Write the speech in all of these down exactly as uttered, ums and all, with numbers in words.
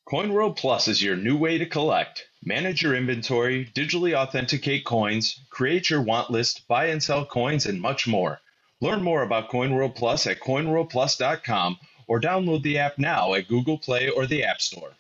CoinWorld Plus is your new way to collect. Manage your inventory, digitally authenticate coins, create your want list, buy and sell coins, and much more. Learn more about CoinWorld Plus at coin world plus dot com or download the app now at Google Play or the App Store.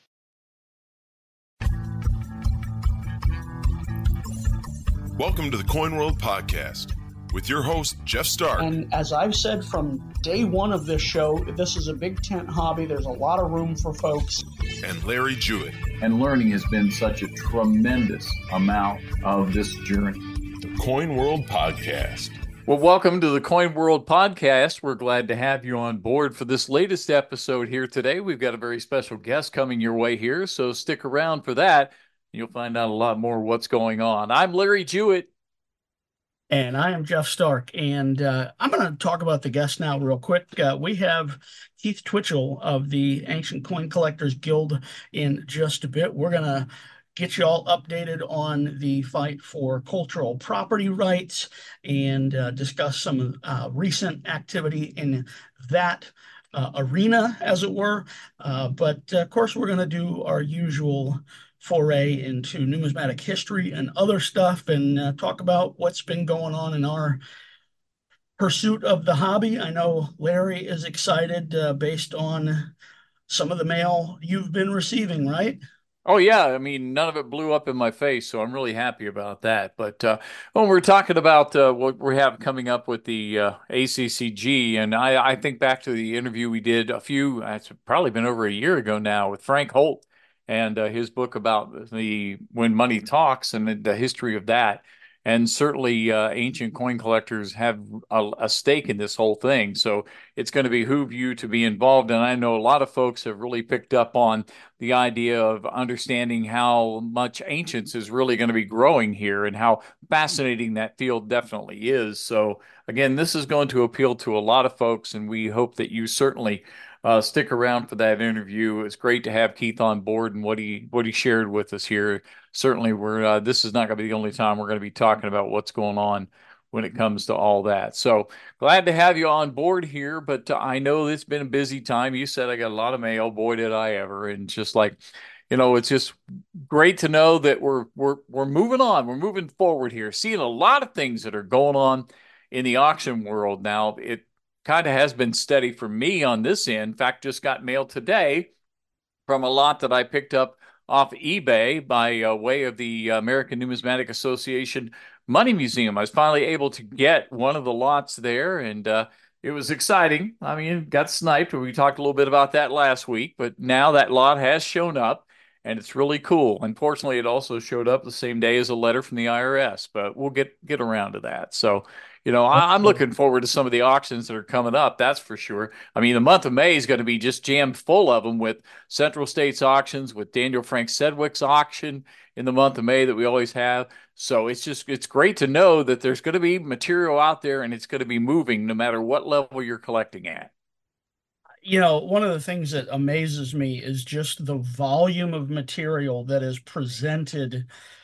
Welcome to the CoinWorld Podcast with your host, Jeff Stark. And as I've said from day one of this show, this is a big tent hobby. There's a lot of room for folks. And Larry Jewett. And learning has been such a tremendous amount of this journey. The CoinWorld Podcast. Well, welcome to the CoinWorld Podcast. We're glad to have you on board for this latest episode here today. We've got a very special guest coming your way here, so stick around for that. You'll find out a lot more what's going on. I'm Larry Jewett. And I am Jeff Stark, and uh, I'm going to talk about the guest now real quick. Uh, we have Keith Twitchell of the Ancient Coin Collectors Guild in just a bit. We're going to get you all updated on the fight for cultural property rights and uh, discuss some uh, recent activity in that uh, arena, as it were. Uh, but, uh, of course, we're going to do our usual foray into numismatic history and other stuff and uh, talk about what's been going on in our pursuit of the hobby. I know Larry is excited uh, based on some of the mail you've been receiving, right? Oh, yeah. I mean, none of it blew up in my face, so I'm really happy about that. But uh, when we're talking about uh, what we have coming up with the uh, A C C G, and I, I think back to the interview we did a few, it's probably been over a year ago now, with Frank Holt, and uh, his book about the When Money Talks and the, the history of that. And certainly uh, ancient coin collectors have a, a stake in this whole thing. So it's going to behoove you to be involved. And I know a lot of folks have really picked up on the idea of understanding how much ancients is really going to be growing here and how fascinating that field definitely is. So again, this is going to appeal to a lot of folks, and we hope that you certainly Uh, stick around for that interview. It's great to have Keith on board and what he what he shared with us here. Certainly, we're uh, this is not going to be the only time we're going to be talking about what's going on when it comes to all that. So glad to have you on board here. But uh, I know it's been a busy time. You said I got a lot of mail. Boy, did I ever! And just like, you know, it's just great to know that we're we're we're moving on. We're moving forward here. Seeing a lot of things that are going on in the auction world now. It kind of has been steady for me on this end. In fact, just got mail today from a lot that I picked up off eBay by uh, way of the American Numismatic Association Money Museum. I was finally able to get one of the lots there, and uh, it was exciting. I mean, got sniped. We talked a little bit about that last week, but now that lot has shown up, and it's really cool. Unfortunately, it also showed up the same day as a letter from the I R S, but we'll get get around to that. So, you know, I, I'm looking forward to some of the auctions that are coming up, that's for sure. I mean, the month of May is going to be just jammed full of them, with Central States auctions, with Daniel Frank Sedgwick's auction in the month of May that we always have. So it's just, it's great to know that there's going to be material out there, and it's going to be moving no matter what level you're collecting at. You know, one of the things that amazes me is just the volume of material that is presented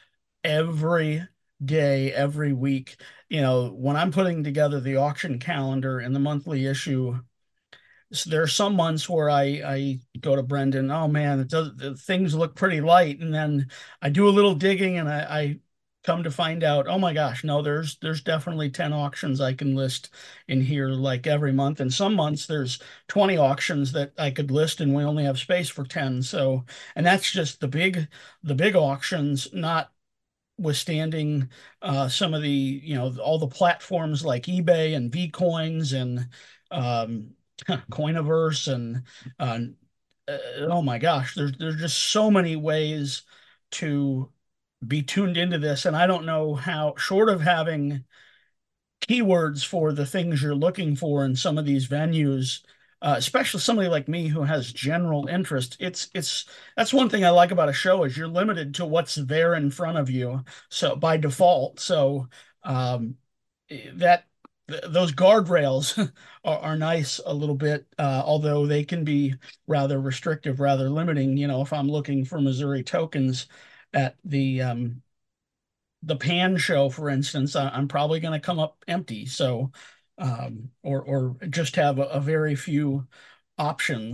every day, every week. You know, when I'm putting together the auction calendar and the monthly issue, so there are some months where I, I go to Brendan, oh man, it does, the things look pretty light. And then I do a little digging, and I, I come to find out, oh my gosh, no, there's there's definitely ten auctions I can list in here like every month. And some months there's twenty auctions that I could list, and we only have space for ten. So, and that's just the big the big auctions, not withstanding uh, some of the, you know, all the platforms like eBay and Vcoins and um, Coiniverse and uh, uh, oh my gosh, there's there's just so many ways to be tuned into this, and I don't know how, short of having keywords for the things you're looking for in some of these venues, uh, especially somebody like me who has general interest. It's it's that's one thing I like about a show, is you're limited to what's there in front of you, so by default. So um, that th those guardrails are, are nice a little bit, uh, although they can be rather restrictive, rather limiting. You know, if I'm looking for Missouri tokens at the um, the Pan show, for instance, I, I'm probably going to come up empty. So, um, or or just have a, a very few options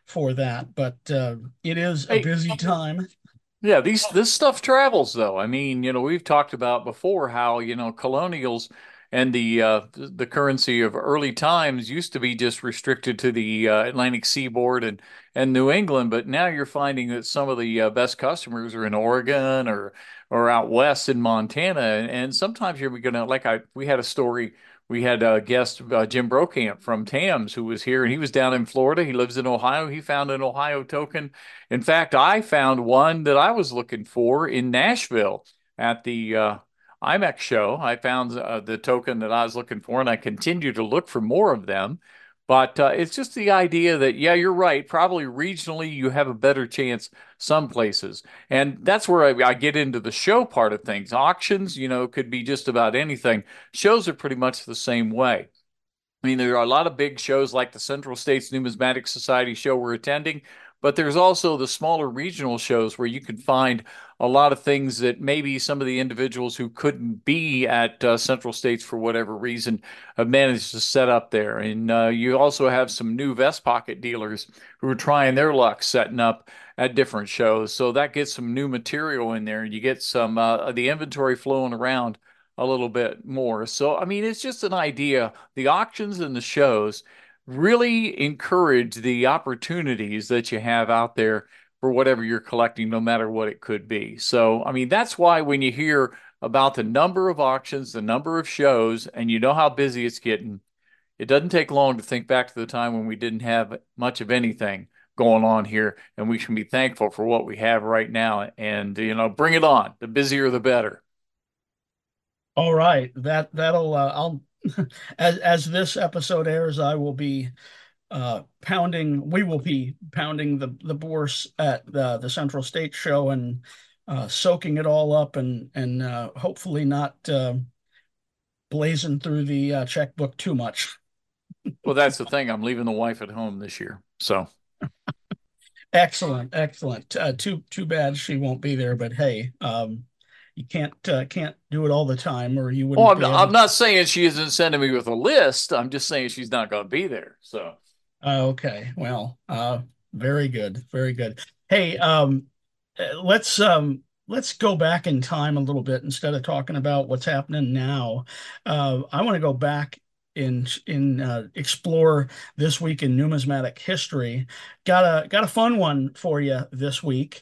for that. But uh, it is a Hey, busy time. yeah, these this stuff travels though. I mean, you know, we've talked about before how, you know, colonials and the uh, the currency of early times used to be just restricted to the uh, Atlantic seaboard and and New England, but now you're finding that some of the uh, best customers are in Oregon or or out west in Montana, and, and sometimes you're gonna like I we had a story. We had a guest, uh, Jim Brokamp from Tams, who was here, and he was down in Florida. He lives in Ohio. He found an Ohio token. In fact, I found one that I was looking for in Nashville at the uh, IMEX show. I found uh, the token that I was looking for, and I continue to look for more of them. But uh, it's just the idea that, yeah, you're right. Probably regionally, you have a better chance some places. And that's where I, I get into the show part of things. Auctions, you know, could be just about anything. Shows are pretty much the same way. I mean, there are a lot of big shows like the Central States Numismatic Society show we're attending, but there's also the smaller regional shows where you can find a lot of things that maybe some of the individuals who couldn't be at uh, Central States for whatever reason have managed to set up there. And uh, you also have some new vest pocket dealers who are trying their luck setting up at different shows. So that gets some new material in there, and you get some uh, the inventory flowing around a little bit more. So, I mean, it's just an idea. The auctions and the shows really encourage the opportunities that you have out there for whatever you're collecting, no matter what it could be. So, I mean, that's why when you hear about the number of auctions, the number of shows, and you know how busy it's getting, it doesn't take long to think back to the time when we didn't have much of anything going on here, and we can be thankful for what we have right now. And, you know, bring it on. The busier, the better. All right, that that'll uh, I'll as as this episode airs, I will be uh, pounding. We will be pounding the the bourse at the the Central State Show and uh, soaking it all up, and and uh, hopefully not uh, blazing through the uh, checkbook too much. Well, that's the thing. I'm leaving the wife at home this year. So, Excellent, excellent. Uh, too too bad she won't be there, but hey, um, you can't uh, can't do it all the time, or you oh, wouldn't I'm be not, able I'm to. not saying she isn't sending me with a list. I'm just saying she's not going to be there. So, Uh, okay, well, uh, very good, very good. Hey, um, uh, let's um, let's go back in time a little bit instead of talking about what's happening now. Uh, I want to go back in in uh, explore this week in numismatic history. Got a got a fun one for you this week,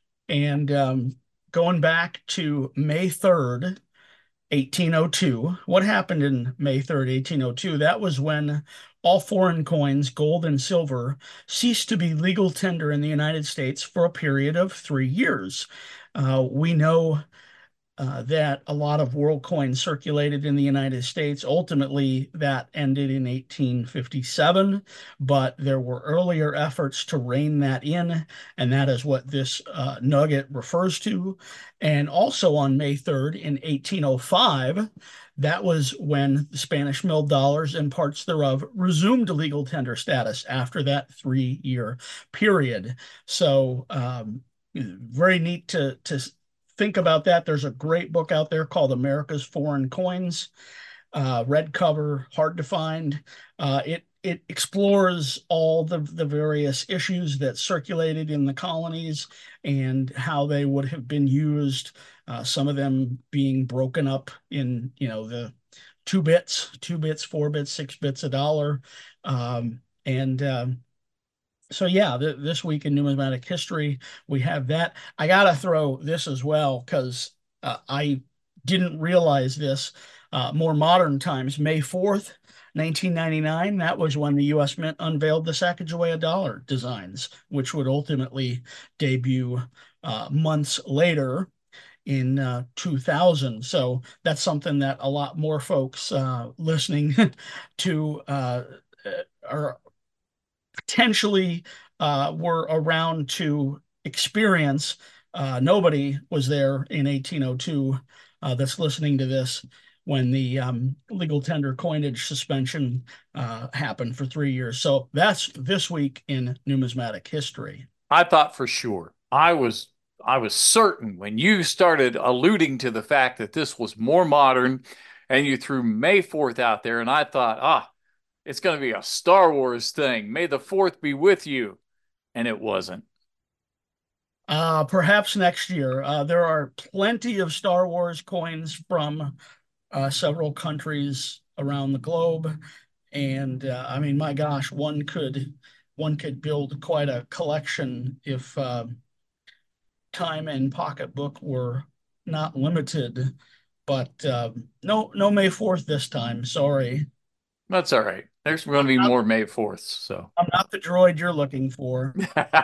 and um, going back to May third, eighteen oh two. What happened in May third, eighteen oh two? That was when all foreign coins, gold and silver, ceased to be legal tender in the United States for a period of three years. Uh, we know uh, that a lot of world coins circulated in the United States. Ultimately, that ended in eighteen fifty-seven, but there were earlier efforts to rein that in, and that is what this uh, nugget refers to. And also on May third in eighteen oh five, that was when the Spanish milled dollars and parts thereof resumed legal tender status after that three-year period. So, um, very neat to to think about that. There's a great book out there called America's Foreign Coins, uh, red cover, hard to find. Uh, it it explores all the the various issues that circulated in the colonies and how they would have been used. Uh, some of them being broken up in, you know, the two bits, two bits, four bits, six bits a dollar, um, and um, so yeah, th this week in numismatic history, we have that. I gotta throw this as well because uh, I didn't realize this. Uh, more modern times, May fourth, nineteen ninety-nine, that was when the U S Mint unveiled the Sacagawea dollar designs, which would ultimately debut uh, months later in uh, two thousand. So that's something that a lot more folks uh, listening to uh, are potentially uh, were around to experience. Uh, nobody was there in eighteen oh two uh, that's listening to this when the um, legal tender coinage suspension uh, happened for three years. So that's this week in numismatic history. I thought for sure. I was I was certain when you started alluding to the fact that this was more modern and you threw May fourth out there, and I thought, ah, it's going to be a Star Wars thing. May the fourth be with you. and it wasn't. Uh, perhaps next year. Uh, there are plenty of Star Wars coins from uh, several countries around the globe, and uh, I mean, my gosh, one could one could build quite a collection if uh, time and pocketbook were not limited. But uh, no, no May fourth this time. Sorry. That's all right. There's going to I'm be not, more May fourths, so. I'm not the droid you're looking for.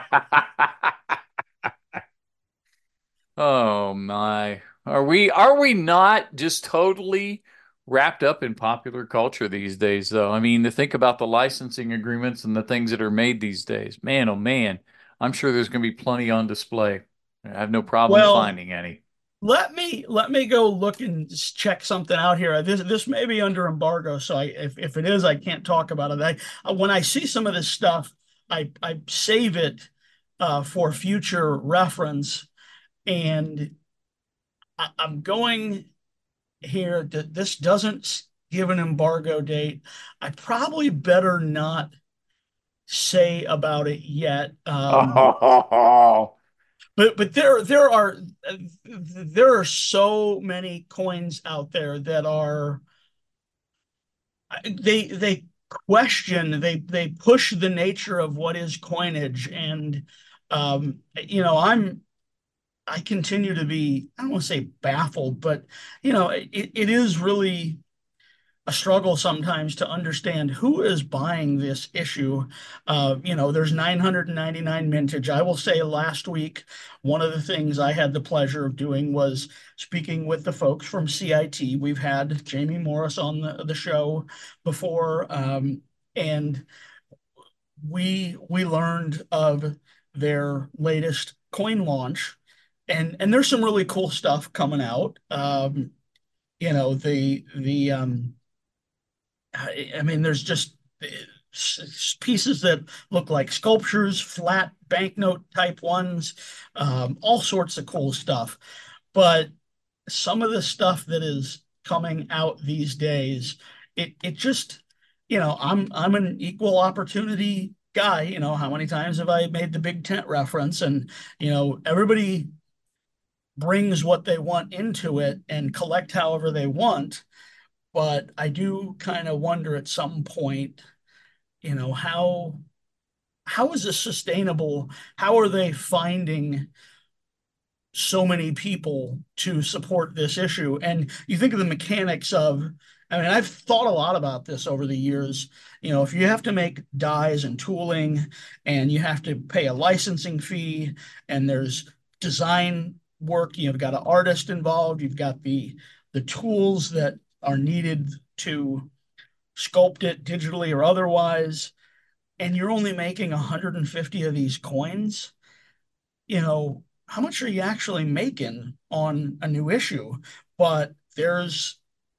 Oh my. Are we are we not just totally wrapped up in popular culture these days though? I mean, to think about the licensing agreements and the things that are made these days. Man, oh man. I'm sure there's going to be plenty on display. I have no problem Well, finding any. let me let me go look and just check something out here. This this may be under embargo, so I if, if it is, I can't talk about it. I when I see some of this stuff, I I save it uh, for future reference, and I, I'm going here that this doesn't give an embargo date. I probably better not say about it yet. Um, Oh, But but there there are there are so many coins out there that are they they question they they push the nature of what is coinage, and um you know I'm I continue to be, I don't want to say baffled, but you know it, it is really a struggle sometimes to understand who is buying this issue. Uh, you know, there's nine hundred ninety-nine mintage. I will say last week, one of the things I had the pleasure of doing was speaking with the folks from C I T. We've had Jamie Morris on the, the show before, um, and we we learned of their latest coin launch, and and there's some really cool stuff coming out. Um, you know, the the um, I mean, there's just pieces that look like sculptures, flat banknote type ones, um, all sorts of cool stuff. But some of the stuff that is coming out these days, it it just, you know, I'm I'm an equal opportunity guy. You know, how many times have I made the big tent reference? And, you know, everybody brings what they want into it and collect however they want. But I do kind of wonder at some point, you know, how how is this sustainable? How are they finding so many people to support this issue? And you think of the mechanics of, I mean, I've thought a lot about this over the years. You know, if you have to make dies and tooling and you have to pay a licensing fee and there's design work, you've got an artist involved, you've got the the tools that are needed to sculpt it digitally or otherwise, and you're only making one hundred fifty of these coins, you know, how much are you actually making on a new issue? But there's,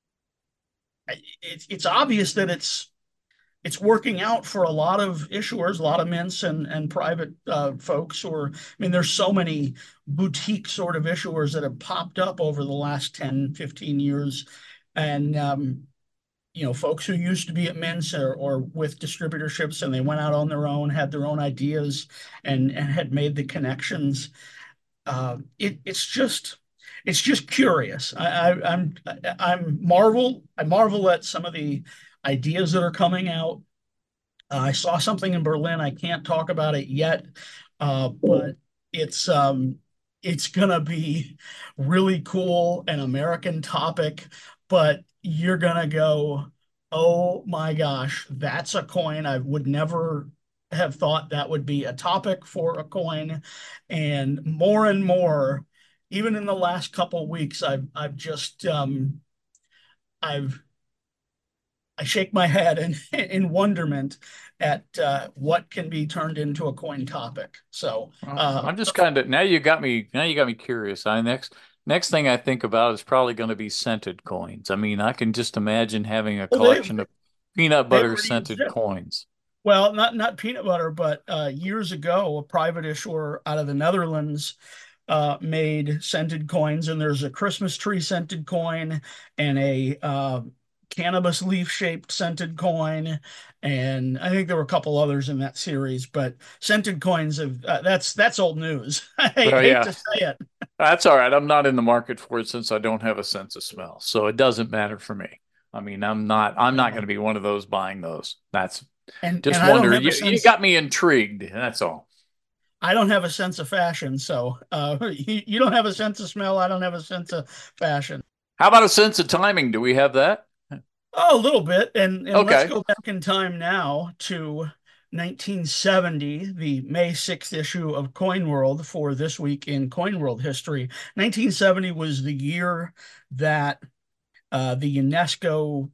it, it's obvious that it's it's working out for a lot of issuers, a lot of mints and and private uh, folks. Or I mean, there's so many boutique sort of issuers that have popped up over the last ten, fifteen years. And um, you know, folks who used to be at mints or, or with distributorships, and they went out on their own, had their own ideas, and, and had made the connections. Uh, it, it's just it's just curious. I, I, I'm I'm marvel I marvel at some of the ideas that are coming out. Uh, I saw something in Berlin. I can't talk about it yet, uh, but it's um, it's gonna be really cool, an American topic. But you're gonna go, oh my gosh, that's a coin. I would never have thought that would be a topic for a coin. And more and more, even in the last couple of weeks, I've I've just um, I've I shake my head in in wonderment at uh, what can be turned into a coin topic. So well, uh, I'm just kind of now you got me now you got me curious. I next next thing I think about is probably going to be scented coins. I mean, I can just imagine having a well, they collection of peanut they butter already scented exist. coins. Well, not not peanut butter, but uh, years ago, a private issuer out of the Netherlands uh, made scented coins, and there's a Christmas tree scented coin and a uh, cannabis leaf-shaped scented coin, and I think there were a couple others in that series. But scented coins have uh, that's that's old news. I hate, Well, hate yeah, to say it. that's all right. I'm not in the market for it since I don't have a sense of smell, so it doesn't matter for me. I mean, I'm not I'm not going to be one of those buying those. That's And and just I don't wonder. have a You you sense. got me intrigued. That's all. I don't have a sense of fashion, so uh, you, you don't have a sense of smell. I don't have a sense of fashion. How about a sense of timing? Do we have that? Oh, a little bit. And and let's Okay. go back in time now to nineteen seventy, the May sixth issue of Coin World for this week in Coin World history. nineteen seventy was the year that uh, the UNESCO,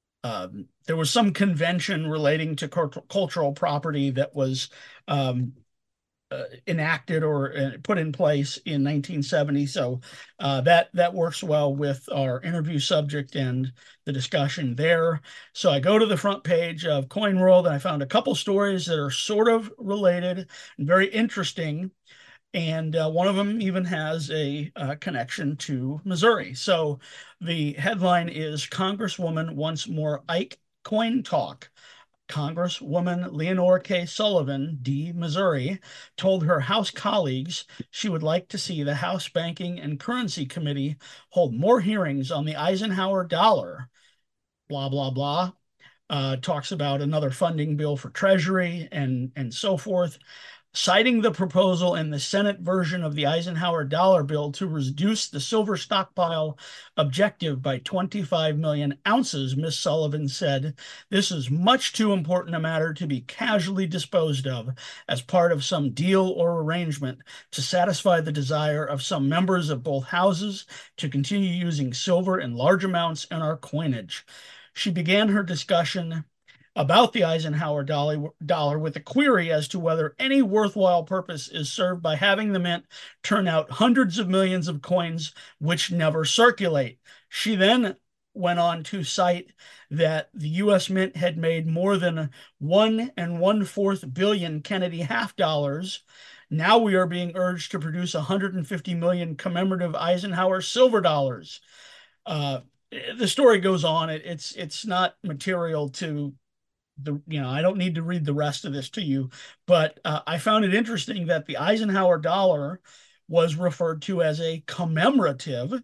um, there was some convention relating to cultural property that was um, uh, enacted or uh, put in place in nineteen seventy. So uh, that that works well with our interview subject and the discussion there. So I go to the front page of Coin World and I found a couple stories that are sort of related and very interesting. And uh, one of them even has a uh, connection to Missouri. So the headline is Congresswoman Wants More Ike Coin Talk. Congresswoman Leonore K. Sullivan, D. Missouri, told her House colleagues she would like to see the House Banking and Currency Committee hold more hearings on the Eisenhower dollar. Blah, blah, blah. Uh, talks about another funding bill for Treasury and, and so forth. Citing the proposal in the Senate version of the Eisenhower dollar bill to reduce the silver stockpile objective by twenty-five million ounces, Miz Sullivan said, this is much too important a matter to be casually disposed of as part of some deal or arrangement to satisfy the desire of some members of both houses to continue using silver in large amounts in our coinage. She began her discussion about the Eisenhower dollar, dollar with a query as to whether any worthwhile purpose is served by having the mint turn out hundreds of millions of coins which never circulate. She then went on to cite that the U S Mint had made more than one and one-fourth billion Kennedy half dollars. Now we are being urged to produce one hundred fifty million commemorative Eisenhower silver dollars. Uh, the story goes on. It, it's it's not material to the, you know, I don't need to read the rest of this to you, but uh, I found it interesting that the Eisenhower dollar was referred to as a commemorative.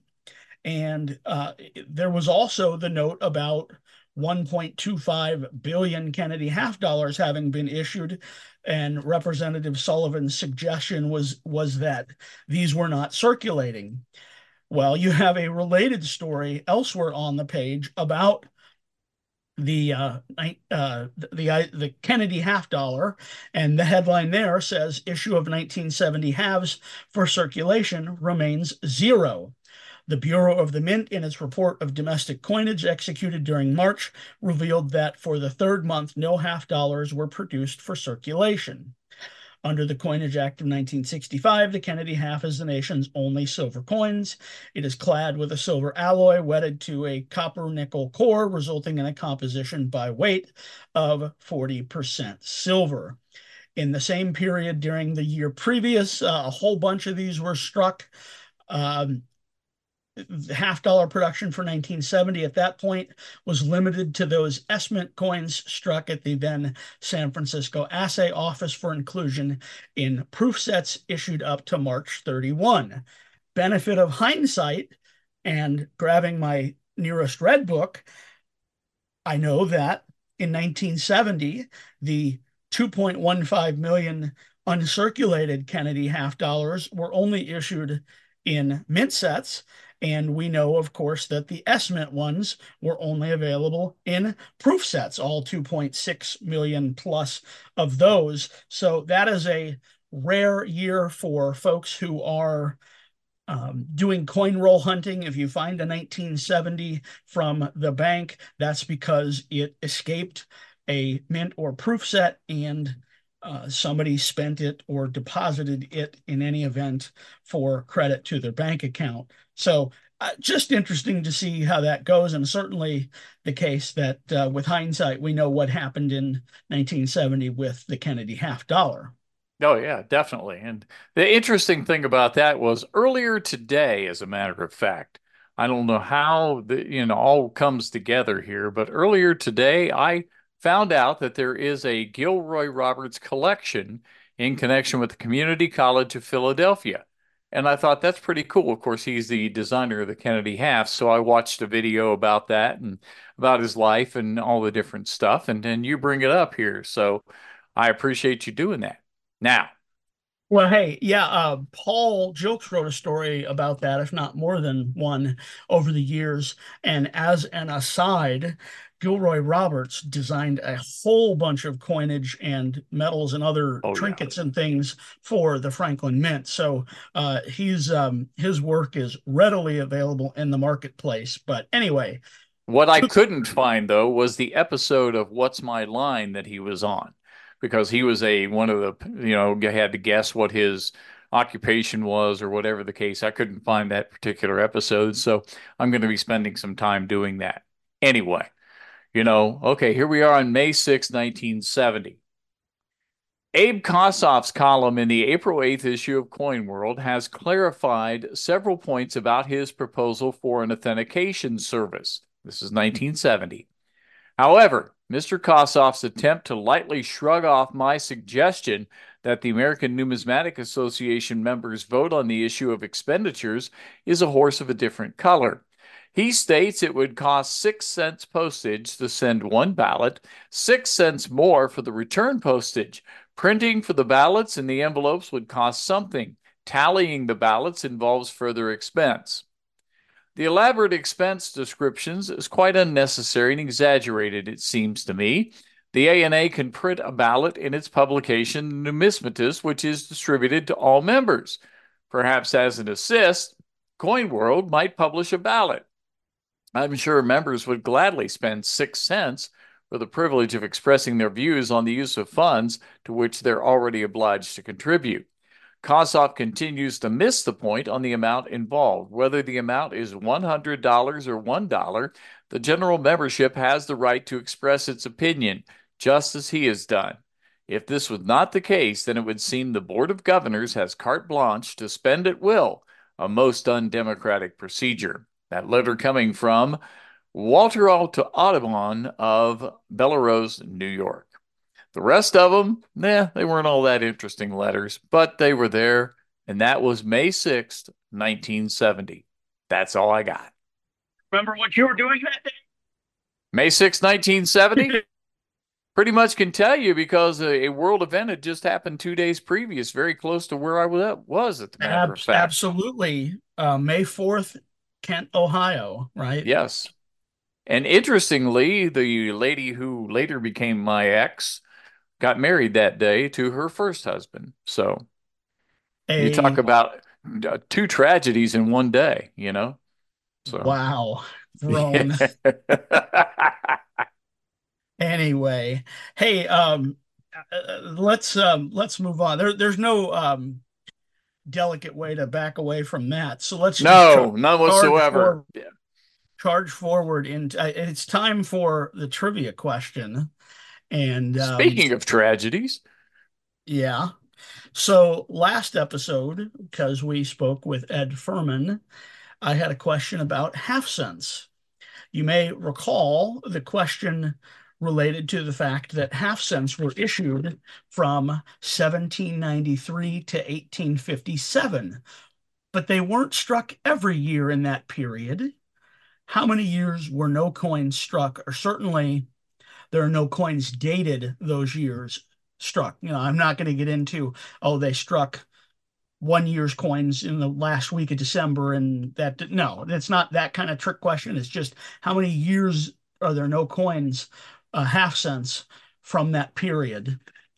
And uh, there was also the note about one point two five billion Kennedy half dollars having been issued. And Representative Sullivan's suggestion was, was that these were not circulating. Well, you have a related story elsewhere on the page about the uh, uh, the the Kennedy half dollar, and the headline there says issue of nineteen seventy halves for circulation remains zero. The Bureau of the Mint, in its report of domestic coinage executed during March, revealed that for the third month, no half dollars were produced for circulation. Under the Coinage Act of nineteen sixty-five, the Kennedy half is the nation's only silver coins. It is clad with a silver alloy wedded to a copper nickel core, resulting in a composition by weight of forty percent silver. In the same period during the year previous, uh, a whole bunch of these were struck. Um, The half dollar production for nineteen seventy at that point was limited to those S-Mint coins struck at the then San Francisco Assay Office for inclusion in proof sets issued up to March thirty-first. Benefit of hindsight, and grabbing my nearest red book, I know that in nineteen seventy, the two point one five million uncirculated Kennedy half dollars were only issued in mint sets. And we know, of course, that the S-Mint ones were only available in proof sets, all two point six million plus of those. So that is a rare year for folks who are um, doing coin roll hunting. If you find a nineteen seventy from the bank, that's because it escaped a mint or proof set and uh, somebody spent it or deposited it in any event for credit to their bank account. So uh, just interesting to see how that goes, and certainly the case that uh, with hindsight, we know what happened in nineteen seventy with the Kennedy half dollar. Oh, yeah, definitely. And the interesting thing about that was earlier today, as a matter of fact, I don't know how the, you know, all comes together here, but earlier today I found out that there is a Gilroy Roberts collection in connection with the Community College of Philadelphia. And I thought that's pretty cool. Of course, he's the designer of the Kennedy Half, so I watched a video about that and about his life and all the different stuff. And then you bring it up here. So I appreciate you doing that. Now, Well, hey, yeah, uh, Paul Jokes wrote a story about that, if not more than one, over the years. And as an aside, Gilroy Roberts designed a whole bunch of coinage and medals and other oh, yeah. trinkets and things for the Franklin Mint. So uh, he's um, his work is readily available in the marketplace. But anyway, What I couldn't find though was the episode of What's My Line that he was on, because he was a one of the, you know, you had to guess what his occupation was or whatever the case. I couldn't find that particular episode, so I'm going to be spending some time doing that. Anyway, you know, okay, here we are on May sixth, nineteen seventy. Abe Kossoff's column in the April eighth issue of Coin World has clarified several points about his proposal for an authentication service. This is nineteen seventy. However, Mister Kossoff's attempt to lightly shrug off my suggestion that the American Numismatic Association members vote on the issue of expenditures is a horse of a different color. He states it would cost six cents postage to send one ballot, six cents more for the return postage. Printing for the ballots in the envelopes would cost something. Tallying the ballots involves further expense. The elaborate expense descriptions is quite unnecessary and exaggerated, it seems to me. The A N A can print a ballot in its publication, Numismatist, which is distributed to all members. Perhaps as an assist, Coin World might publish a ballot. I'm sure members would gladly spend six cents for the privilege of expressing their views on the use of funds to which they're already obliged to contribute. Kossoff continues to miss the point on the amount involved. Whether the amount is one hundred dollars or one dollar, the general membership has the right to express its opinion, just as he has done. If this was not the case, then it would seem the Board of Governors has carte blanche to spend at will, a most undemocratic procedure. That letter coming from Walter Audubon of Bellerose, New York. The rest of them, nah, they weren't all that interesting letters, but they were there, and that was May sixth, nineteen seventy. That's all I got. remember what you were doing that day? May sixth, nineteen seventy? Pretty much can tell you because a, a world event had just happened two days previous, very close to where I was, at the matter Ab- of fact. Absolutely. Uh, May fourth, Kent, Ohio, right? Yes. And interestingly, the lady who later became my ex got married that day to her first husband. So A, you talk about uh, two tragedies in one day, you know? So wow, grown. Anyway, hey, um, uh, let's um, let's move on. There, there's no um, delicate way to back away from that. So let's just no, char- none charge whatsoever. forward, Yeah. charge forward. In uh, it's time for the trivia question. And um, Speaking of tragedies, yeah. So last episode, because we spoke with Ed Furman, I had a question about half cents. You may recall the question related to the fact that half cents were issued from seventeen ninety-three to eighteen fifty-seven, but they weren't struck every year in that period. How many years were no coins struck? Or certainly there are no coins dated those years struck. You know, I'm not going to get into, oh, they struck one year's coins in the last week of December, and that, no, it's not that kind of trick question. It's just how many years are there no coins, uh, half cents from that period?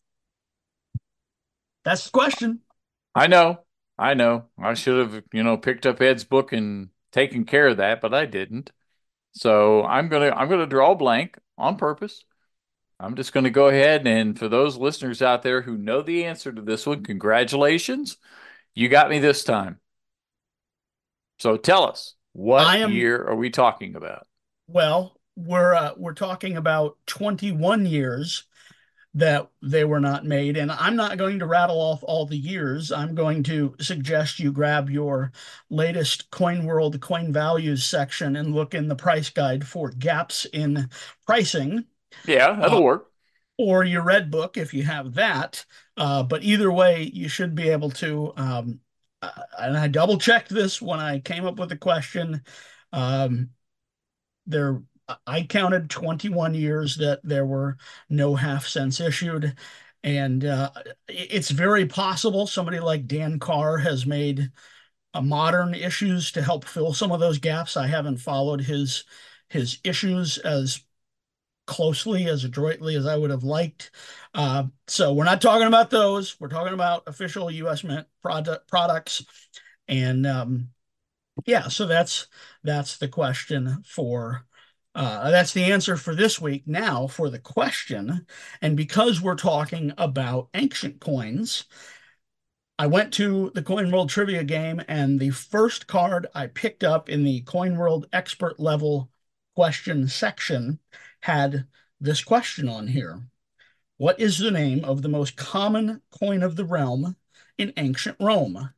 That's the question. I know, I know. I should have, you know, picked up Ed's book and taken care of that, but I didn't. So I'm gonna I'm gonna draw a blank on purpose. I'm just gonna go ahead, and for those listeners out there who know the answer to this one, congratulations. You got me this time. So tell us, what I am, year are we talking about? well, we're uh, we're talking about twenty-one years that they were not made. And I'm not going to rattle off all the years. I'm going to suggest you grab your latest Coin World Coin Values section and look in the price guide for gaps in pricing. Yeah, that'll uh, work. Or your red book if you have that. Uh, but either way, you should be able to. Um, uh, and I double checked this when I came up with the question. Um, there, I counted twenty-one years that there were no half cents issued. And uh, it's very possible somebody like Dan Carr has made a modern issues to help fill some of those gaps. I haven't followed his his issues as closely, as adroitly as I would have liked. Uh, so we're not talking about those. We're talking about official U S Mint product products. And um, yeah, so that's that's the question for uh, that's the answer for this week. Now for the question, and because we're talking about ancient coins, I went to the Coin World trivia game, and the first card I picked up in the Coin World expert level question section had this question on here. What is the name of the most common coin of the realm in ancient Rome?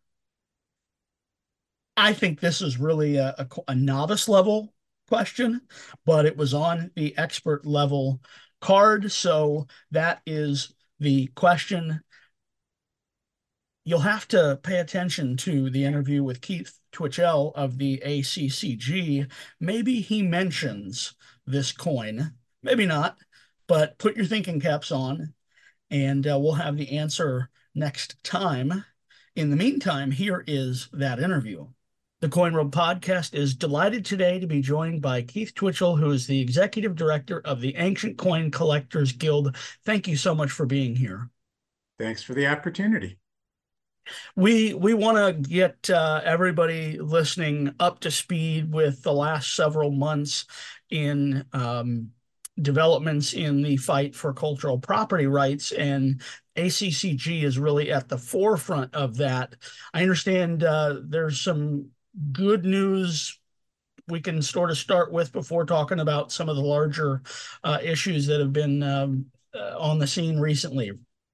I think this is really a, a, a novice level question, but it was on the expert level card. So that is the question. You'll have to pay attention to the interview with Keith Twitchell of the A C C G. Maybe he mentions this coin, maybe not, but put your thinking caps on, and uh, we'll have the answer next time. In the meantime, here is that interview. The Coin World Podcast is delighted today to be joined by Keith Twitchell, who is the Executive Director of the Ancient Coin Collectors Guild. Thank you so much for being here. Thanks for the opportunity. We we want to get uh, everybody listening up to speed with the last several months in um, developments in the fight for cultural property rights, and A C C G is really at the forefront of that. I understand uh, there's some good news we can sort of start with before talking about some of the larger uh, issues that have been um, uh, on the scene recently.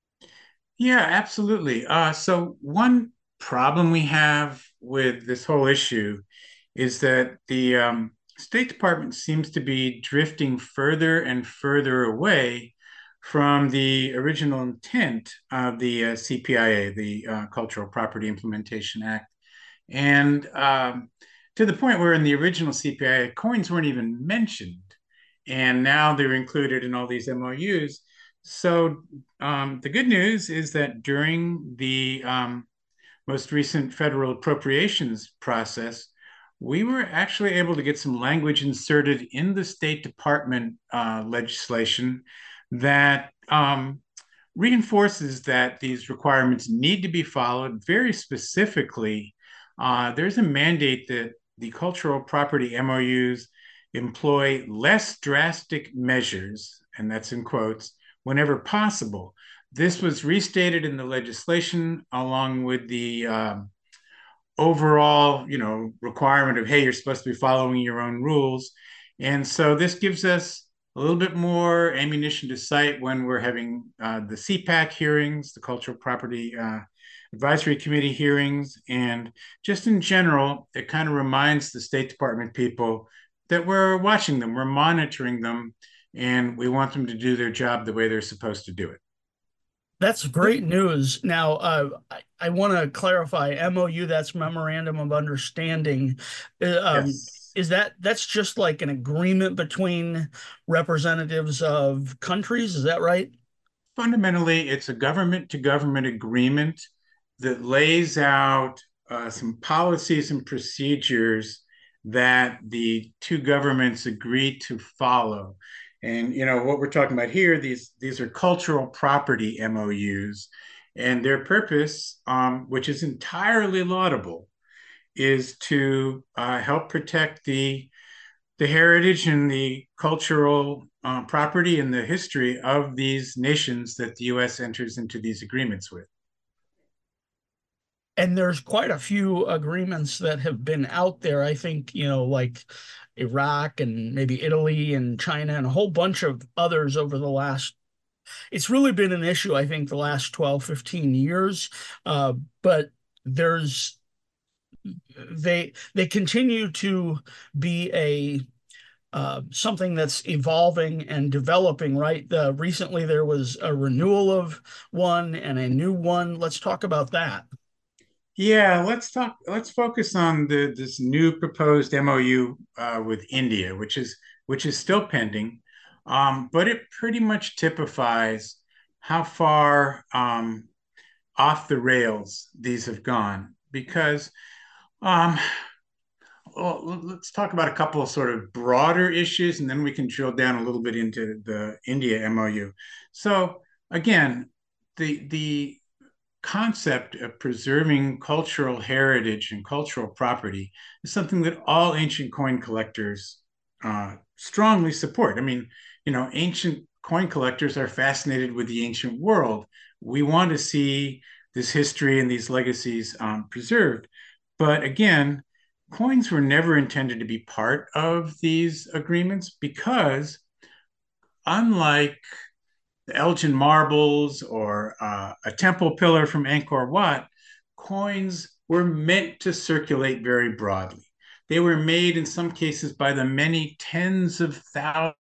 Yeah, absolutely. Uh, so one problem we have with this whole issue is that the um, State Department seems to be drifting further and further away from the original intent of the uh, C P I A, the uh, Cultural Property Implementation Act. And um, to the point where in the original C P I A, coins weren't even mentioned. And now they're included in all these M O Us. So um, the good news is that during the um, most recent federal appropriations process, we were actually able to get some language inserted in the State Department uh, legislation that um, reinforces that these requirements need to be followed. Very specifically, uh, there's a mandate that the cultural property M O Us employ less drastic measures, and that's in quotes, whenever possible. This was restated in the legislation along with the uh, overall, you know, requirement of, hey, you're supposed to be following your own rules. And so this gives us a little bit more ammunition to cite when we're having uh, the C PAC hearings, the Cultural Property uh, Advisory Committee hearings, and just in general, it kind of reminds the State Department people that we're watching them, we're monitoring them, and we want them to do their job the way they're supposed to do it. That's great news. Now, uh, I, I want to clarify M O U, that's Memorandum of Understanding. Uh, um, Yes. Is that, that's just like an agreement between representatives of countries? Is that right? Fundamentally, it's a government to government agreement that lays out uh, some policies and procedures that the two governments agree to follow. And, you know, what we're talking about here, these, these are cultural property M O Us, and their purpose, um, which is entirely laudable, is to uh, help protect the, the heritage and the cultural uh, property and the history of these nations that the U S enters into these agreements with. And there's quite a few agreements that have been out there. I think, you know, like Iraq and maybe Italy and China and a whole bunch of others over the last it's really been an issue, I think, the last twelve, fifteen years. Uh, but there's they they continue to be a uh, something that's evolving and developing, right? Uh, recently, there was a renewal of one and a new one. Let's talk about that. Yeah, let's talk. Let's focus on the this new proposed M O U uh, with India, which is which is still pending, um, but it pretty much typifies how far um, off the rails these have gone. Because, um, well, let's talk about a couple of sort of broader issues, and then we can drill down a little bit into the India M O U. So again, the the concept of preserving cultural heritage and cultural property is something that all ancient coin collectors uh, strongly support. I mean, you know, ancient coin collectors are fascinated with the ancient world. We want to see this history and these legacies um, preserved. But again, coins were never intended to be part of these agreements because, unlike the Elgin marbles or uh, a temple pillar from Angkor Wat, coins were meant to circulate very broadly. They were made in some cases by the many tens of thousands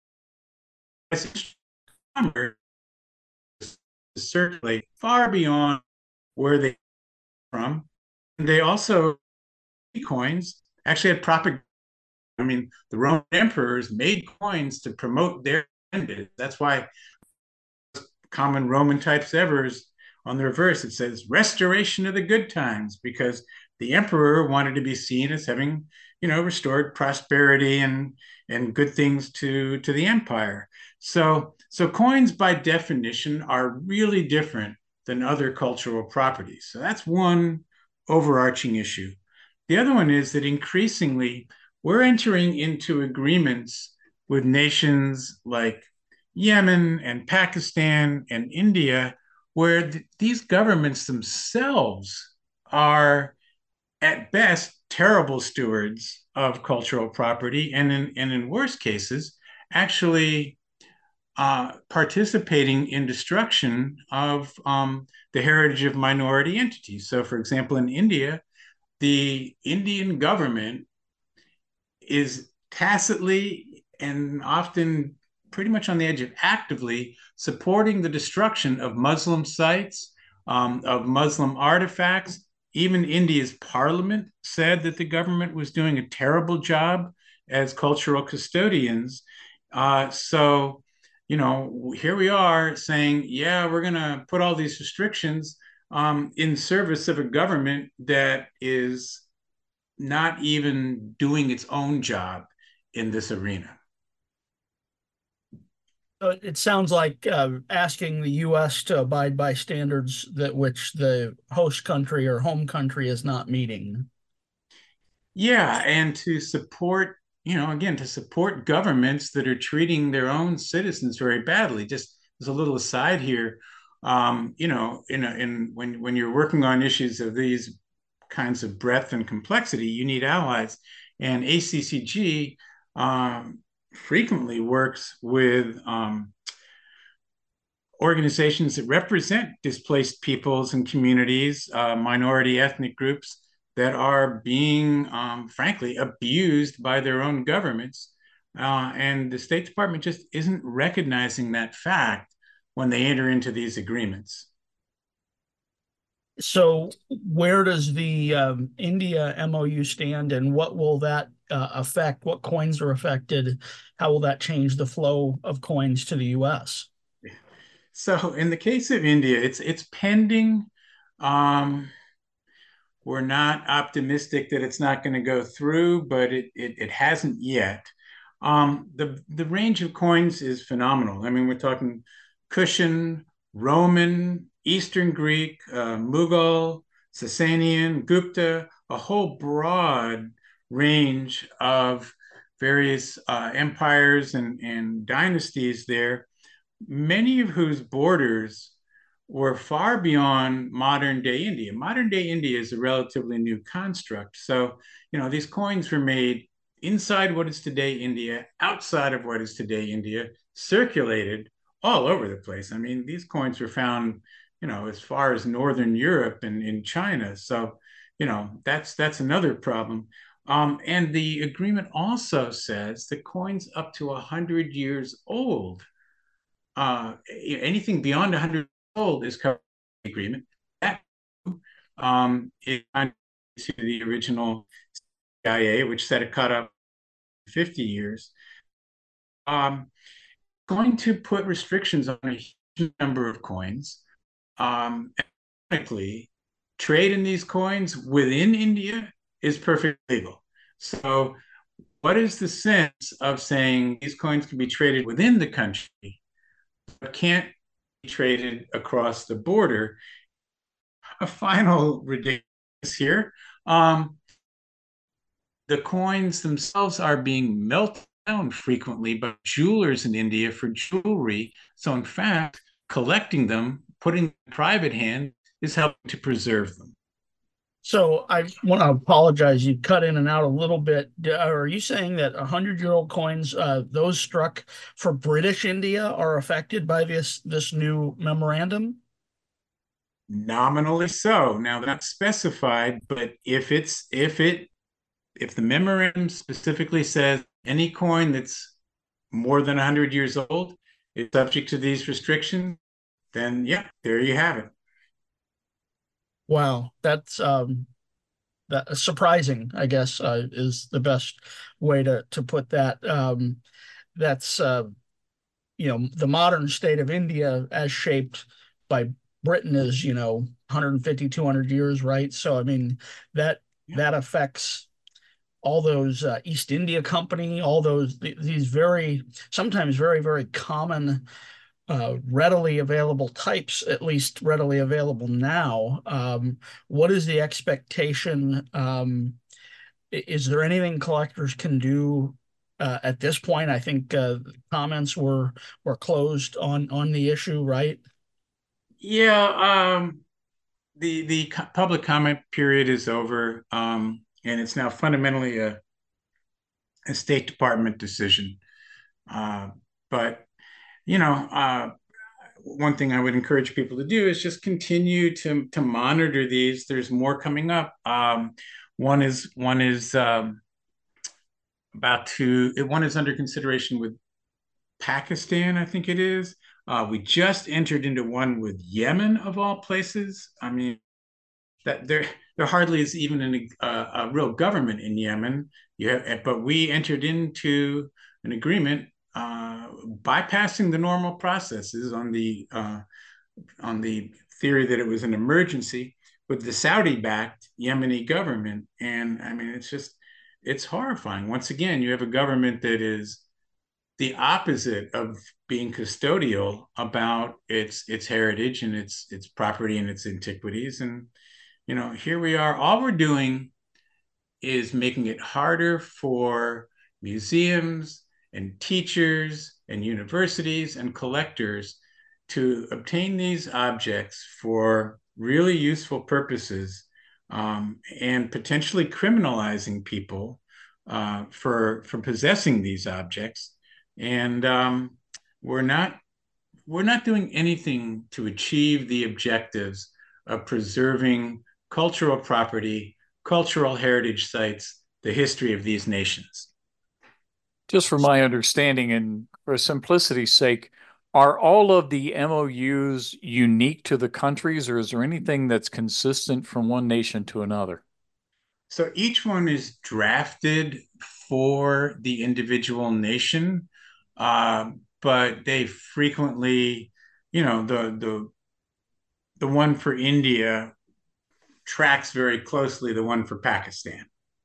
to circulate far beyond where they came from. And they also, coins actually had propaganda. I mean, the Roman emperors made coins to promote their agendas. That's why common Roman type severs on the reverse, it says restoration of the good times, because the emperor wanted to be seen as having, you know, restored prosperity and and good things to to the empire. So so coins by definition are really different than other cultural properties. So that's one overarching issue. The other one is that increasingly we're entering into agreements with nations like Yemen and Pakistan and India, where th- these governments themselves are at best terrible stewards of cultural property, and in, and in worse cases, actually uh, participating in destruction of um, the heritage of minority entities. So, for example, in India, the Indian government is tacitly and often pretty much on the edge of actively supporting the destruction of Muslim sites, um, of Muslim artifacts. Even India's parliament said that the government was doing a terrible job as cultural custodians. Uh, so, you know, here we are saying, yeah, we're going to put all these restrictions um, in service of a government that is not even doing its own job in this arena. It sounds like uh, asking the U S to abide by standards that which the host country or home country is not meeting. Yeah, and to support, you know, again, to support governments that are treating their own citizens very badly. Just as a little aside here, um, you know, in, a, in when when you're working on issues of these kinds of breadth and complexity, you need allies, and A C C G um, frequently works with um, organizations that represent displaced peoples and communities, uh, minority ethnic groups that are being, um, frankly, abused by their own governments. Uh, and the State Department just isn't recognizing that fact when they enter into these agreements. So where does the um, India M O U stand, and what will that uh, affect? What coins are affected? How will that change the flow of coins to the U S? So in the case of India, it's it's pending. Um, we're not optimistic that it's not going to go through, but it, it, it hasn't yet. Um, the, the range of coins is phenomenal. I mean, we're talking Kushan, Roman, Eastern Greek, uh, Mughal, Sasanian, Gupta, a whole broad range of various uh, empires and, and dynasties there, many of whose borders were far beyond modern day India. Modern day India is a relatively new construct. So, you know, these coins were made inside what is today India, outside of what is today India, circulated all over the place. I mean, these coins were found, you know, as far as Northern Europe and in China. So, you know, that's that's another problem. Um, and the agreement also says that coins up to one hundred years old, uh, anything beyond one hundred years old is covered by the agreement. That um, is to the original C I A, which set a cutoff fifty years. Um, going to put restrictions on a huge number of coins. Um, trade in these coins within India is perfectly legal. So, what is the sense of saying these coins can be traded within the country, but can't be traded across the border? A final ridiculous here. Um, the coins themselves are being melted down frequently by jewelers in India for jewelry. So, in fact, collecting them, putting them in private hand, is helping to preserve them. So I want to apologize. You cut in and out a little bit. Are you saying that one hundred-year-old coins, uh, those struck for British India, are affected by this this new memorandum? Nominally so. Now, they're not specified, but if it's if it if the memorandum specifically says any coin that's more than one hundred years old is subject to these restrictions, then yeah, there you have it. Wow, that's um, that surprising, I guess, uh, is the best way to to put that. Um, that's uh, you know, the modern state of India as shaped by Britain is, you know, one hundred fifty, two hundred years, right? So, I mean, that yeah. that affects all those uh, East India Company, all those th these very sometimes very very common, uh, readily available types, at least readily available now. Um, what is the expectation? Um, is there anything collectors can do uh, at this point? I think uh, comments were were closed on on the issue, right? Yeah, um, the the co public comment period is over, um, and it's now fundamentally a a State Department decision. Uh, but you know, uh, one thing I would encourage people to do is just continue to to monitor these. There's more coming up. Um, one is one is um, about to one is under consideration with Pakistan, I think it is. Uh, we just entered into one with Yemen, of all places. I mean, that there there hardly is even an, uh, a real government in Yemen. Yeah, but we entered into an agreement uh, bypassing the normal processes on the uh, on the theory that it was an emergency with the Saudi-backed Yemeni government. And I mean, it's just it's horrifying. Once again, you have a government that is the opposite of being custodial about its its heritage and its its property and its antiquities. And you know, here we are. All we're doing is making it harder for museums and teachers and universities and collectors to obtain these objects for really useful purposes, um, and potentially criminalizing people uh, for for possessing these objects. And um, we're not we're not doing anything to achieve the objectives of preserving cultural property, cultural heritage sites, the history of these nations. Just for my understanding and for simplicity's sake, are all of the M O Us unique to the countries, or is there anything that's consistent from one nation to another? So each one is drafted for the individual nation, uh, but they frequently, you know, the the the one for India tracks very closely the one for Pakistan.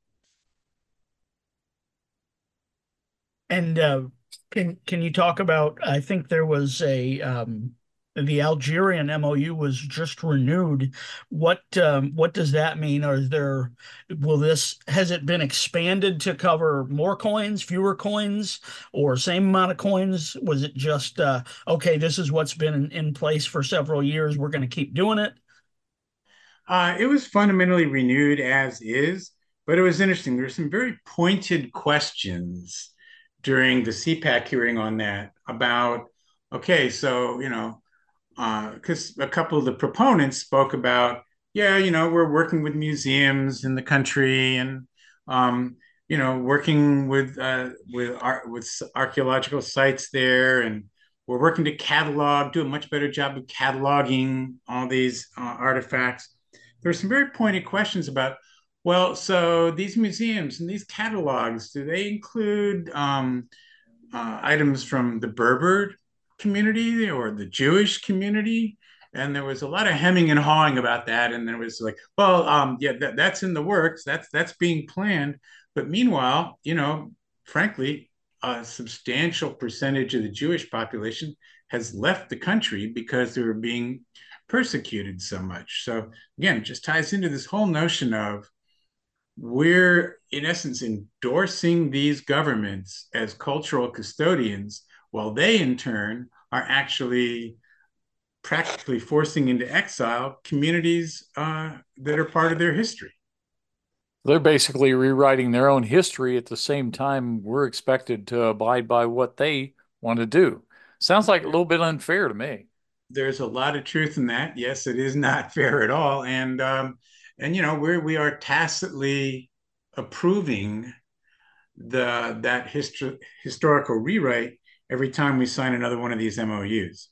And uh, can can you talk about? I think there was a um, the Algerian M O U was just renewed. What um, what does that mean? Are there will this has it been expanded to cover more coins, fewer coins, or same amount of coins? Was it just uh, okay? This is what's been in, in place for several years. We're going to keep doing it. Uh, it was fundamentally renewed as is, but it was interesting. There were some very pointed questions during the C PAC hearing on that about okay, so, you know, because uh, a couple of the proponents spoke about, yeah, you know, we're working with museums in the country and, um, you know, working with uh, with art, with archaeological sites there, and we're working to catalog, do a much better job of cataloging all these uh, artifacts. There are some very pointed questions about, well, so these museums and these catalogs, do they include um, uh, items from the Berber community or the Jewish community? And there was a lot of hemming and hawing about that. And then it was like, well, um, yeah, that, that's in the works. That's that's being planned. But meanwhile, you know, frankly, a substantial percentage of the Jewish population has left the country because they were being persecuted so much. So again, it just ties into this whole notion of we're in essence endorsing these governments as cultural custodians, while they in turn are actually practically forcing into exile communities uh, that are part of their history. They're basically rewriting their own history at the same time we're expected to abide by what they want to do. Sounds like a little bit unfair to me. There's a lot of truth in that. Yes, it is not fair at all. And um, and you know, we're we are tacitly approving the that histo- historical rewrite every time we sign another one of these M O Us.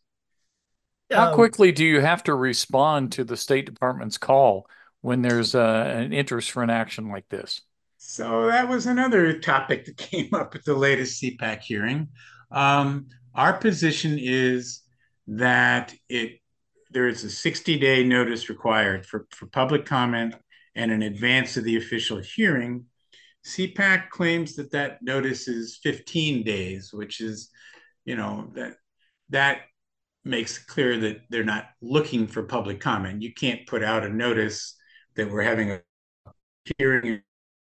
How Uh, quickly do you have to respond to the State Department's call when there's uh, an interest for an action like this? So that was another topic that came up at the latest C PAC hearing. Um, our position is that it there is a sixty day notice required for, for public comment and in advance of the official hearing. C PAC claims that that notice is fifteen days, which is, you know, that that makes it clear that they're not looking for public comment. You can't put out a notice that we're having a hearing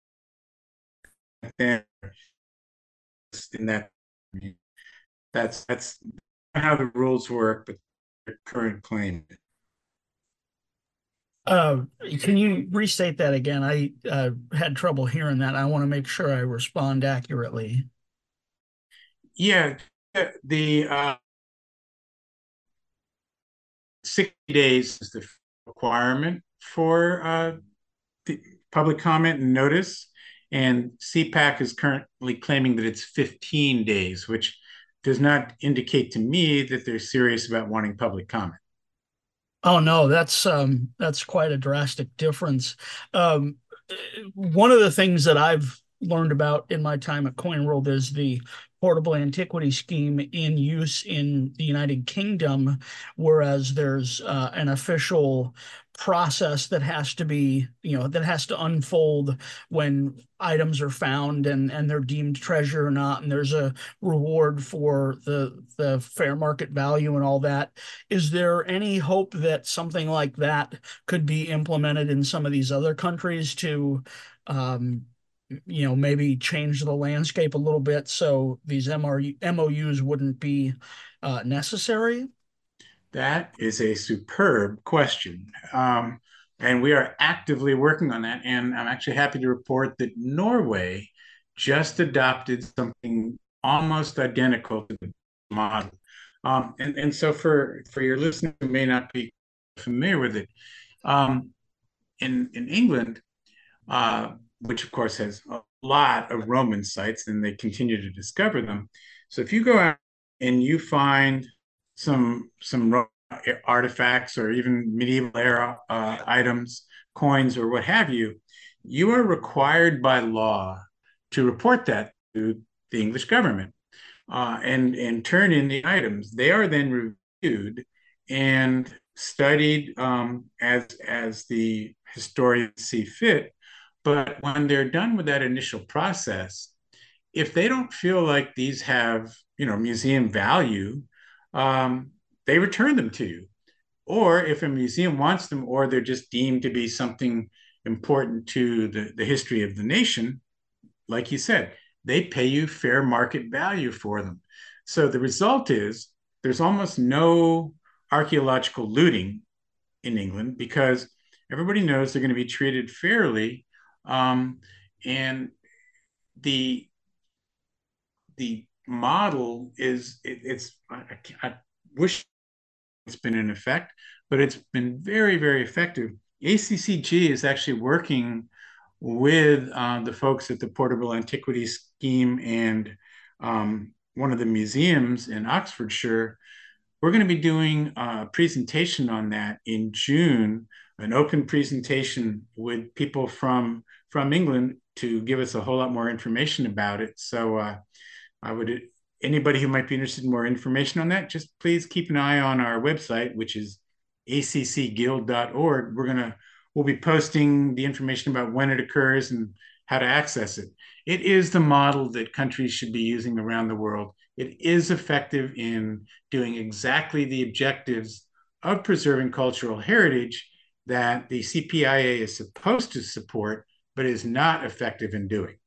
in that. That's that's how the rules work, but their current claim. uh, can you restate that again? I uh, had trouble hearing that. I want to make sure I respond accurately. Yeah, the uh, sixty days is the requirement for uh, the public comment and notice, and C PAC is currently claiming that it's fifteen days, which does not indicate to me that they're serious about wanting public comment. Oh no, that's um that's quite a drastic difference. Um, one of the things that I've learned about in my time at CoinWorld is the portable antiquity scheme in use in the United Kingdom, whereas there's uh, an official process that has to be, you know, that has to unfold when items are found and and they're deemed treasure or not, and there's a reward for the the fair market value and all that. Is there any hope that something like that could be implemented in some of these other countries to um, you know, maybe change the landscape a little bit so these M R U, M O Us wouldn't be uh, necessary? That is a superb question. Um, and we are actively working on that. And I'm actually happy to report that Norway just adopted something almost identical to the model. Um, and, and so for, for your listeners who may not be familiar with it, um, in, in England, uh, which of course has a lot of Roman sites and they continue to discover them. So if you go out and you find some some artifacts or even medieval era uh, items, coins, or what have you, you are required by law to report that to the English government uh, and and turn in the items. They are then reviewed and studied um, as as the historians see fit. But when they're done with that initial process, if they don't feel like these have, you know, museum value, um, they return them to you. Or if a museum wants them, or they're just deemed to be something important to the, the history of the nation, like you said, they pay you fair market value for them. So the result is there's almost no archaeological looting in England because everybody knows they're going to be treated fairly. Um, and the the model is it, it's I, I, wish it's been in effect, but it's been very, very effective. A C C G is actually working with uh, the folks at the Portable Antiquities Scheme and um, one of the museums in Oxfordshire. We're going to be doing a presentation on that in June, an open presentation with people from, from England to give us a whole lot more information about it. So uh, I would, anybody who might be interested in more information on that, just please keep an eye on our website, which is a c c guild dot org. We're going to, we'll be posting the information about when it occurs and how to access it. It is the model that countries should be using around the world. It is effective in doing exactly the objectives of preserving cultural heritage that the C P I A is supposed to support, but is not effective in doing.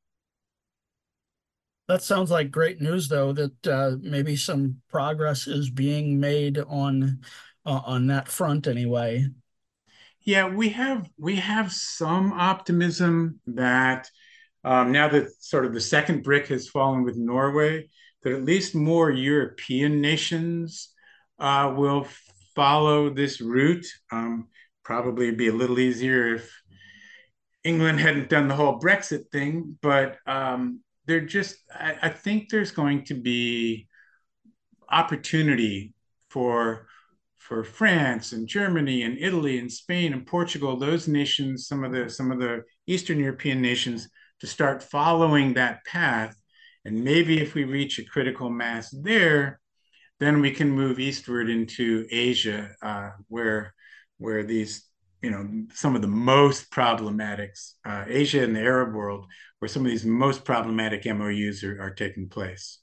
That sounds like great news, though, that uh, maybe some progress is being made on uh, on that front anyway. Yeah, we have we have some optimism that um, now that sort of the second brick has fallen with Norway, that at least more European nations uh, will follow this route. Um, probably be a little easier if England hadn't done the whole Brexit thing, but um, they're just, I, I think there's going to be opportunity for for France and Germany and Italy and Spain and Portugal, those nations, some of the some of the Eastern European nations, to start following that path. And maybe if we reach a critical mass there, then we can move eastward into Asia, uh, where where these, you know, some of the most problematic, uh, Asia and the Arab world, where some of these most problematic M O Us are, are taking place.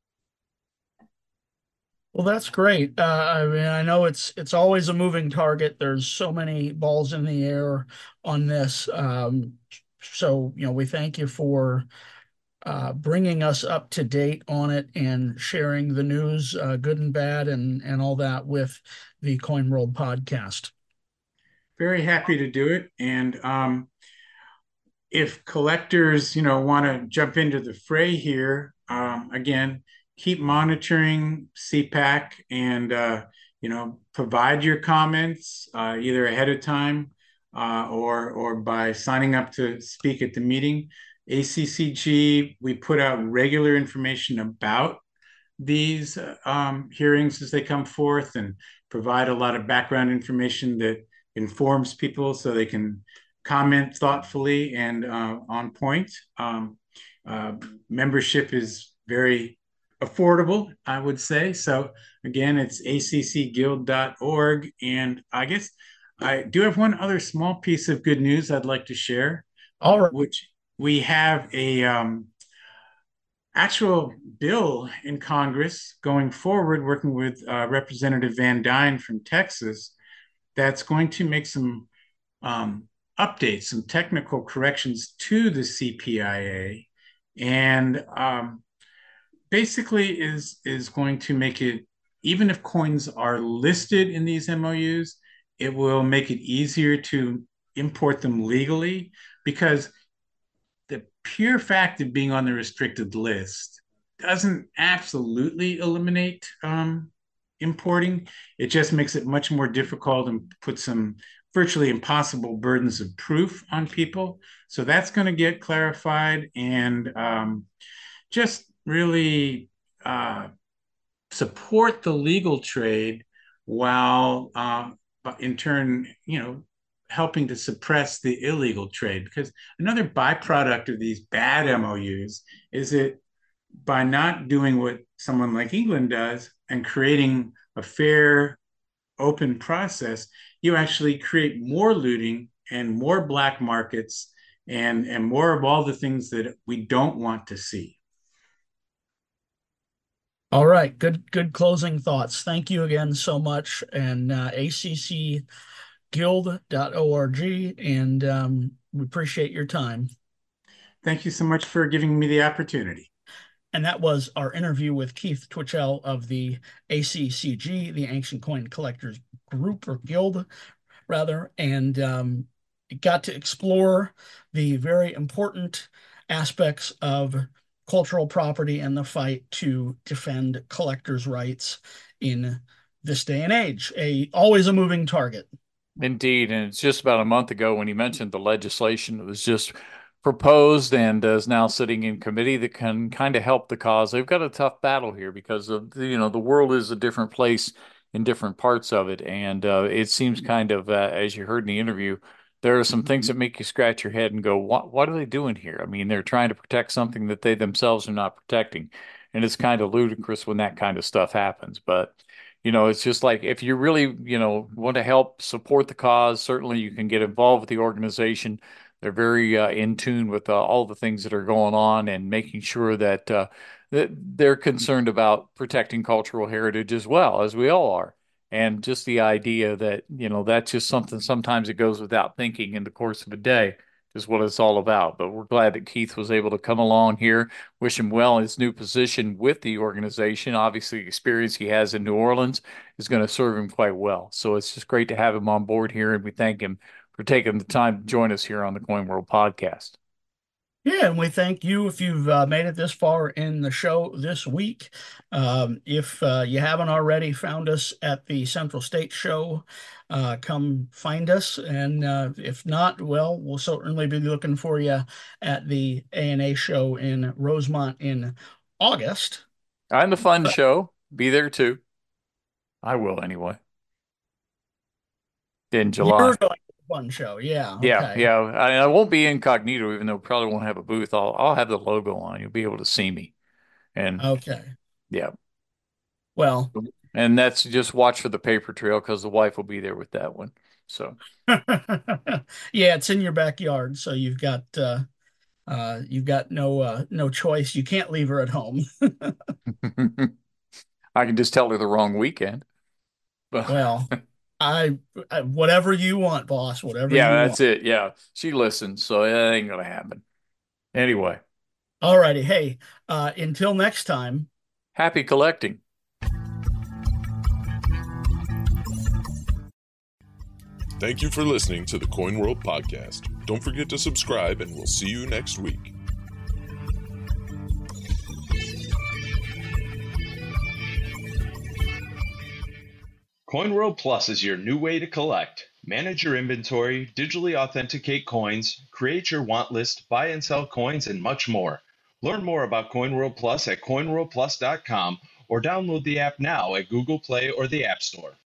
Well, that's great. Uh, I mean, I know it's it's always a moving target. There's so many balls in the air on this. Um, so, you know, we thank you for uh, bringing us up to date on it and sharing the news, uh, good and bad, and and all that with the Coin World podcast. Very happy to do it. And um, if collectors, you know, want to jump into the fray here, um, again, keep monitoring C PAC and, uh, you know, provide your comments uh, either ahead of time uh, or, or by signing up to speak at the meeting. A C C G, we put out regular information about these um, hearings as they come forth and provide a lot of background information that informs people so they can comment thoughtfully and uh, on point. Um, uh, membership is very affordable, I would say. So again, it's a c c guild dot org. And I guess I do have one other small piece of good news I'd like to share. All right. Which we have a um, actual bill in Congress going forward, working with uh, Representative Van Dyne from Texas, that's going to make some um, updates, some technical corrections to the C P I A, and um, basically is is going to make it, even if coins are listed in these M O Us, it will make it easier to import them legally, because the pure fact of being on the restricted list doesn't absolutely eliminate um, importing. It just makes it much more difficult and puts some virtually impossible burdens of proof on people. So that's going to get clarified, and um, just really uh, support the legal trade while uh, in turn, you know, helping to suppress the illegal trade. Because another byproduct of these bad M O Us is that by not doing what someone like England does and creating a fair, open process, you actually create more looting and more black markets and, and more of all the things that we don't want to see. All right. Good, good closing thoughts. Thank you again so much. And uh, a c c guild dot org, and um, we appreciate your time. Thank you so much for giving me the opportunity. And that was our interview with Keith Twitchell of the A C C G, the Ancient Coin Collectors Group, or Guild, rather, and um, got to explore the very important aspects of cultural property and the fight to defend collectors' rights in this day and age, a always a moving target. Indeed. And it's just about a month ago when he mentioned the legislation that was just proposed and uh, is now sitting in committee that can kind of help the cause. They've got a tough battle here because of, you know, the world is a different place in different parts of it. And uh, it seems kind of, uh, as you heard in the interview, there are some things that make you scratch your head and go, what, what are they doing here? I mean, they're trying to protect something that they themselves are not protecting. And it's kind of ludicrous when that kind of stuff happens. But you know, it's just like if you really, you know, want to help support the cause, certainly you can get involved with the organization. They're very uh, in tune with uh, all the things that are going on and making sure that uh, that they're concerned about protecting cultural heritage as well, as we all are. And just the idea that, you know, that's just something sometimes it goes without thinking in the course of a day is what it's all about. But we're glad that Keith was able to come along here. Wish him well in his new position with the organization. Obviously, the experience he has in New Orleans is going to serve him quite well. So it's just great to have him on board here, and we thank him for taking the time to join us here on the Coin World podcast. Yeah, and we thank you if you've uh, made it this far in the show this week. Um, if uh, you haven't already found us at the Central State Show, uh, come find us. And uh, if not, well, we'll certainly be looking for you at the A N A show in Rosemont in August. And the fun but, show. Be there too. I will anyway. In July. You're going to the fun show, yeah. Yeah, okay. yeah. I, I won't be incognito, even though probably won't have a booth. I'll I'll have the logo on. You'll be able to see me. And okay. Yeah. Well, and that's just watch for the paper trail because the wife will be there with that one. So yeah, it's in your backyard, so you've got uh uh you've got no uh no choice. You can't leave her at home. I can just tell her the wrong weekend. But well, I, I whatever you want, boss, whatever yeah, you that's want. it. Yeah. She listens, so it ain't gonna happen. Anyway. All righty. Hey, uh until next time. Happy collecting. Thank you for listening to the Coin World podcast. Don't forget to subscribe, and we'll see you next week. CoinWorld Plus is your new way to collect. Manage your inventory, digitally authenticate coins, create your want list, buy and sell coins, and much more. Learn more about CoinWorld Plus at coin world plus dot com or download the app now at Google Play or the App Store.